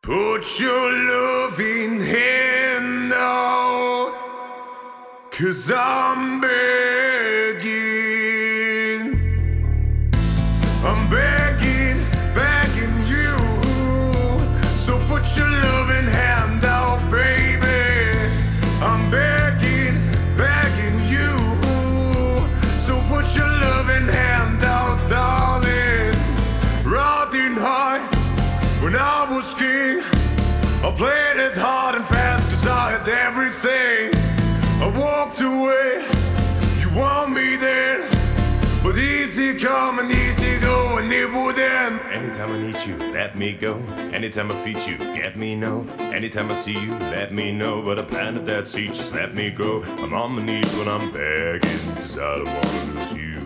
Put your loving hand out, 'cause I'm begging. I'm begging, begging you. So put your loving hand out, baby. I'm begging, begging you. So put your loving hand out, darling. Riding high when I was king, I played it hard and fast 'cause I had everything. I walked away, you want me then, but easy come and easy go, and it wouldn't. Anytime I need you, let me go. Anytime I feed you, get me no. Anytime I see you, let me know. But I planted that seed, just let me go. I'm on my knees when I'm begging, 'cause I don't wanna lose you.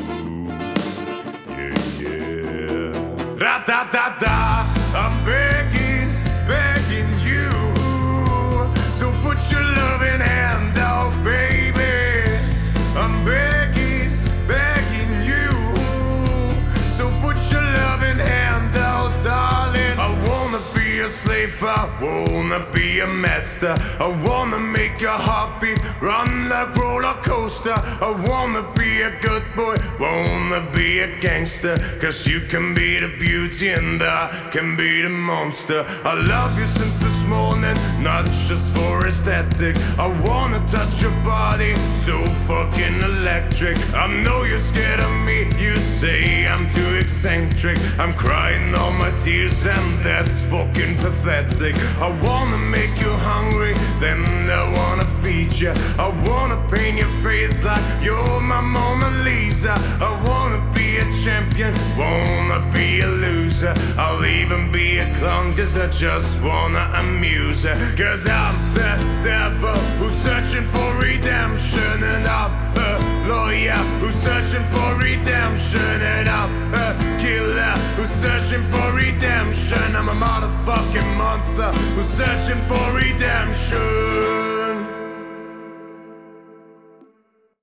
Yeah, yeah. Ra-da-da-da, I'm begging, begging you. So put your loving hand out, baby. I'm begging, begging you. So put your loving hand out, darling. I wanna be a slave, I wanna be a master. I wanna make your heartbeat run like roller coaster. I wanna be a good boy, wanna be a gangster. 'Cause you can be the beauty and I can be the monster. I love you since this morning, not just for aesthetic. I wanna touch your body, so fucking electric. I know you're scared of me, you say I'm too eccentric. I'm crying all my tears and that's fucking pathetic. I wanna make you hungry, then I wanna feed you. I wanna paint your face like you're my Mona Lisa. I wanna be a champion, wanna be a loser. I'll even be a clown 'cause I just wanna amuse her. 'Cause I'm the devil who's searching for redemption, and I'm a lawyer who's searching for redemption, and I'm a killer who's searching for redemption. I'm a motherfucking monster who's searching for redemption.